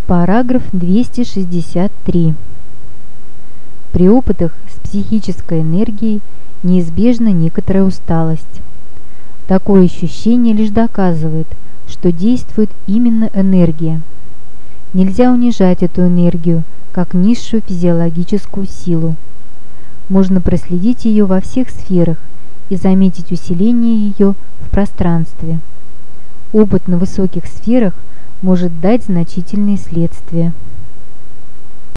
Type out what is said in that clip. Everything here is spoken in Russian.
Параграф 263. При опытах с психической энергией неизбежна некоторая усталость. Такое ощущение лишь доказывает, что действует именно энергия. Нельзя унижать эту энергию, как низшую физиологическую силу. Можно проследить ее во всех сферах и заметить усиление ее в пространстве. Опыт на высоких сферах может дать значительные следствия.